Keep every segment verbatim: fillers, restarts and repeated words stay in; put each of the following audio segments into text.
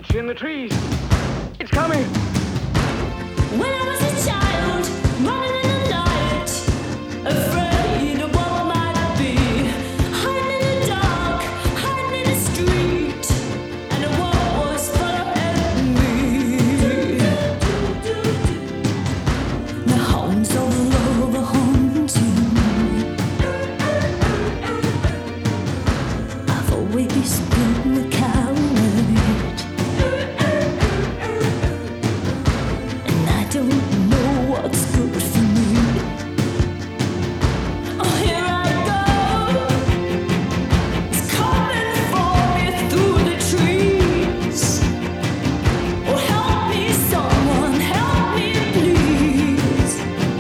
It's in the trees. It's coming. When I was a child, running in the night, afraid of what I might be, hiding in the dark, hiding in the street, and the world was following me. The hounds of love are haunting. I've always been the coward. Don't know what's good for me. Oh, here I go. It's coming for me through the trees. Oh, help me, someone, help me, please.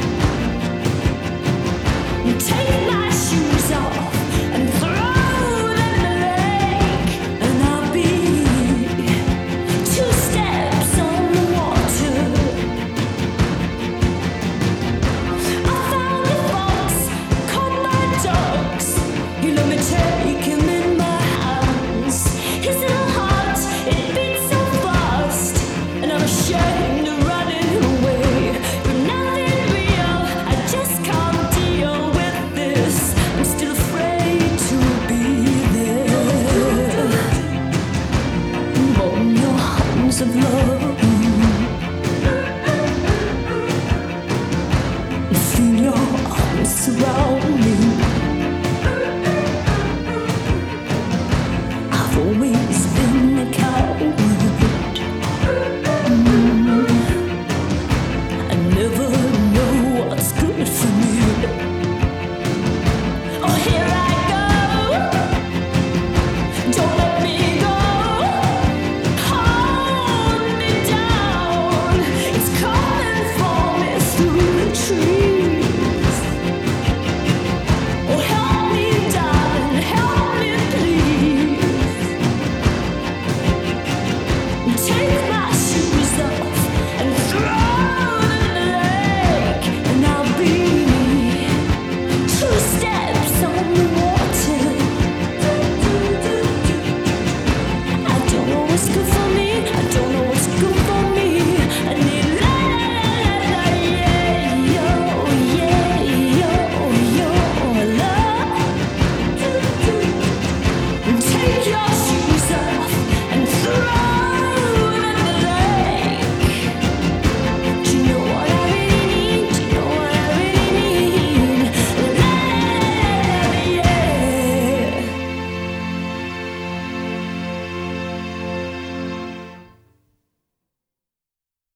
Take my shoes off and throw them in the lake, and I'll be two steps on the water. You let me take him in my hands. His little heart, it beats so fast, and I'm ashamed of running away. But nothing real, I just can't deal with this. I'm still afraid to be there. Among your arms of love.